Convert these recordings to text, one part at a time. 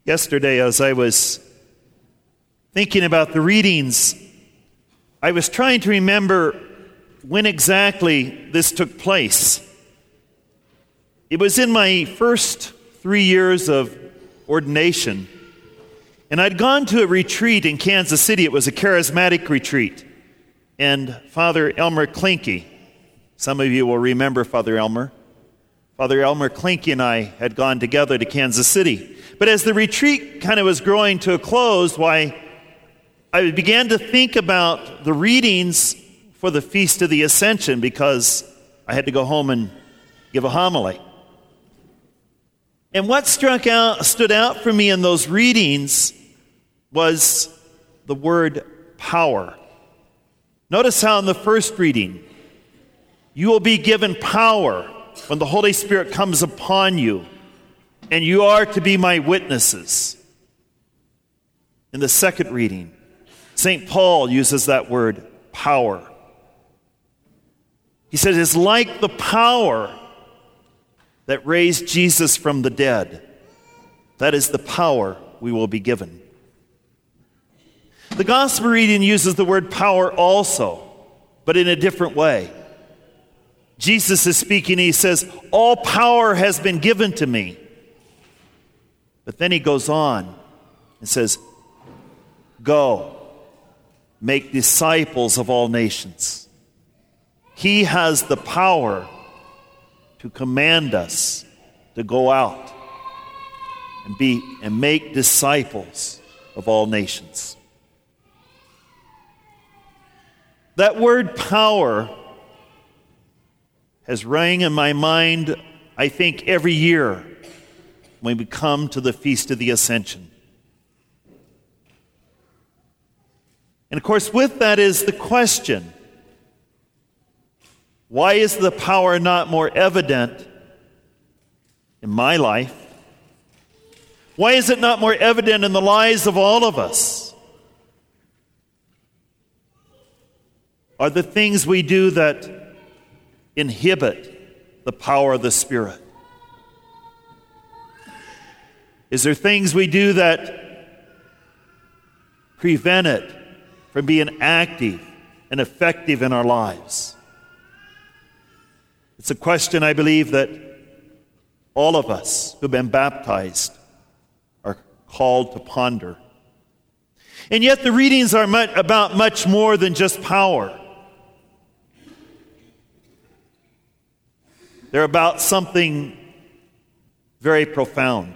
Yesterday, as I was thinking about the readings, I was trying to remember when exactly this took place. It was in my first 3 years of ordination, and I'd gone to a retreat in Kansas City. It was a charismatic retreat, and Father Elmer Klinke, some of you will remember Father Elmer Klinke and I had gone together to Kansas City. But as the retreat kind of was growing to a close, I began to think about the readings for the Feast of the Ascension because I had to go home and give a homily. And what stood out for me in those readings was the word power. Notice how in the first reading, you will be given power when the Holy Spirit comes upon you, and you are to be my witnesses. In the second reading, St. Paul uses that word, power. He says it's like the power that raised Jesus from the dead. That is the power we will be given. The Gospel reading uses the word power also, but in a different way. Jesus is speaking, he says, all power has been given to me. But then he goes on and says, go, make disciples of all nations. He has the power to command us to go out and make disciples of all nations. That word power has rang in my mind, I think, every year when we come to the Feast of the Ascension. And of course, with that is the question, why is the power not more evident in my life? Why is it not more evident in the lives of all of us? Are the things we do that inhibit the power of the Spirit? Is there things we do that prevent it from being active and effective in our lives? It's a question I believe that all of us who've been baptized are called to ponder. And yet the readings are about much more than just power. They're about something very profound.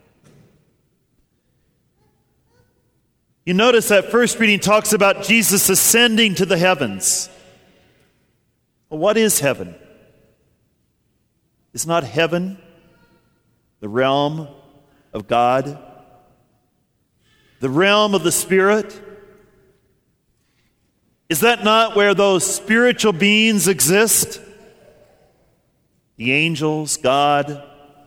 You notice that first reading talks about Jesus ascending to the heavens. Well, what is heaven? Is not heaven the realm of God? The realm of the Spirit? Is that not where those spiritual beings exist? The angels, God.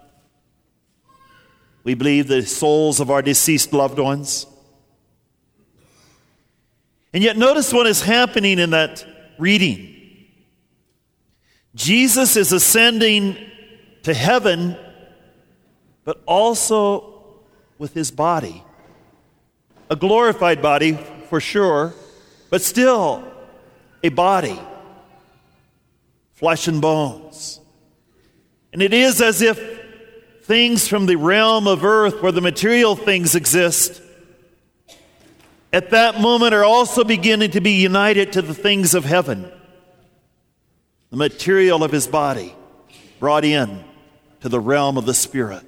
We believe the souls of our deceased loved ones. And yet notice what is happening in that reading. Jesus is ascending to heaven, but also with his body. A glorified body, for sure, but still a body. Flesh and bones. And it is as if things from the realm of earth, where the material things exist, at that moment are also beginning to be united to the things of heaven. The material of his body brought in to the realm of the Spirit.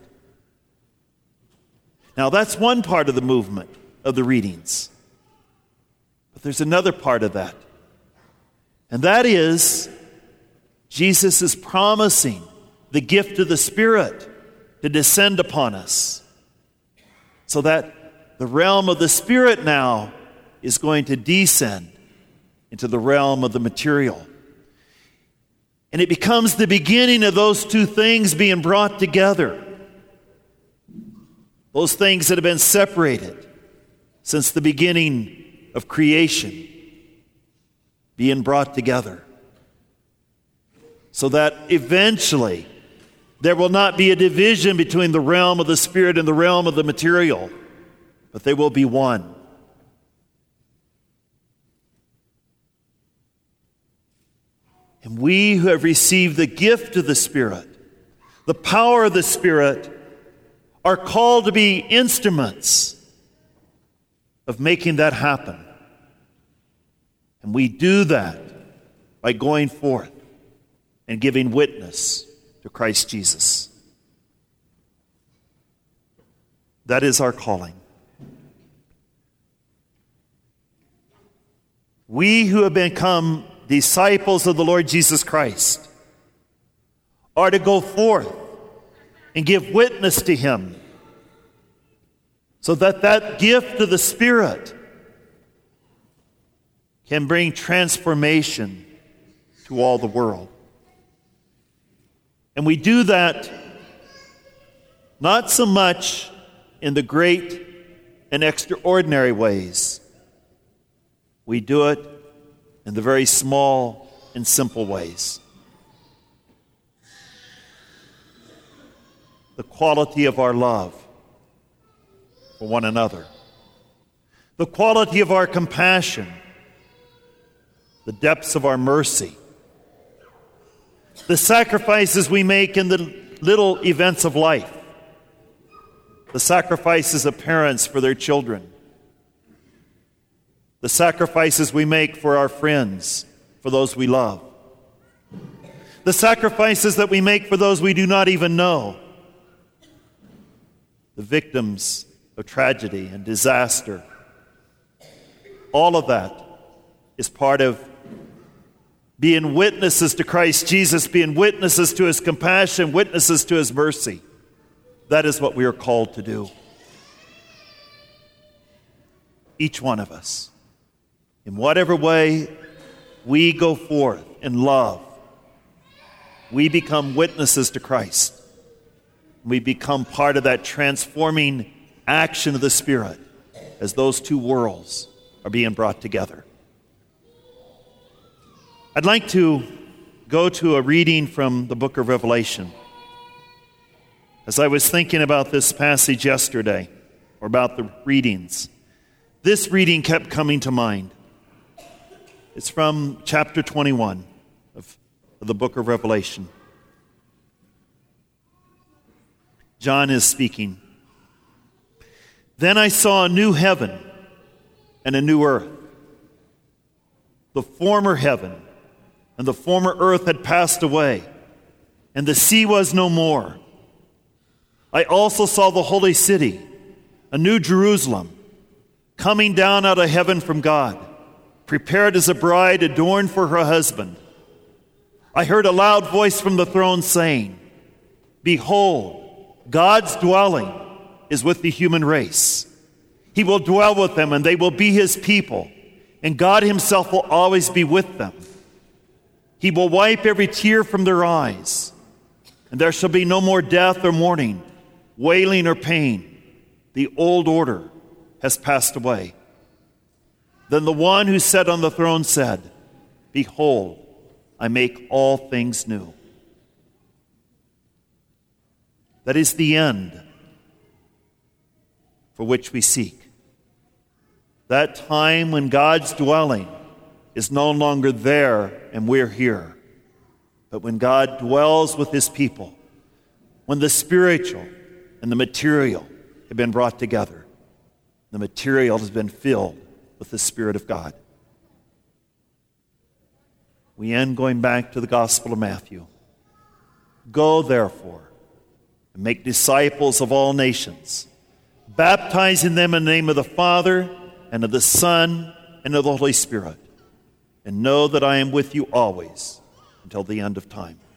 Now that's one part of the movement of the readings. But there's another part of that. And that is, Jesus is promising the gift of the Spirit to descend upon us, so that the realm of the Spirit now is going to descend into the realm of the material. And it becomes the beginning of those two things being brought together. Those things that have been separated since the beginning of creation being brought together. So that eventually There will not be a division between the realm of the spirit and the realm of the material, but they will be one. And we who have received the gift of the Spirit, the power of the Spirit, are called to be instruments of making that happen. And we do that by going forth and giving witness to Christ Jesus. That is our calling. We who have become disciples of the Lord Jesus Christ are to go forth and give witness to Him, so that that gift of the Spirit can bring transformation to all the world. And we do that not so much in the great and extraordinary ways. We do it in the very small and simple ways. The quality of our love for one another, the quality of our compassion, the depths of our mercy, the sacrifices we make in the little events of life, the sacrifices of parents for their children, the sacrifices we make for our friends, for those we love, the sacrifices that we make for those we do not even know, the victims of tragedy and disaster. All of that is part of being witnesses to Christ Jesus, being witnesses to His compassion, witnesses to His mercy. That is what we are called to do. Each one of us. In whatever way we go forth in love, we become witnesses to Christ. We become part of that transforming action of the Spirit as those two worlds are being brought together. I'd like to go to a reading from the book of Revelation. As I was thinking about this passage yesterday, or about the readings, this reading kept coming to mind. It's from chapter 21 of the book of Revelation. John is speaking. Then I saw a new heaven and a new earth. The former heaven and the former earth had passed away, and the sea was no more. I also saw the holy city, a new Jerusalem, coming down out of heaven from God, prepared as a bride adorned for her husband. I heard a loud voice from the throne saying, "Behold, God's dwelling is with the human race. He will dwell with them, and they will be His people, and God Himself will always be with them. He will wipe every tear from their eyes, and there shall be no more death or mourning, wailing or pain. The old order has passed away." Then the one who sat on the throne said, "Behold, I make all things new." That is the end for which we seek. That time when God's dwelling is no longer there and we're here, but when God dwells with His people, when the spiritual and the material have been brought together, the material has been filled with the Spirit of God. We end going back to the Gospel of Matthew. Go, therefore, and make disciples of all nations, baptizing them in the name of the Father, and of the Son, and of the Holy Spirit. And know that I am with you always until the end of time.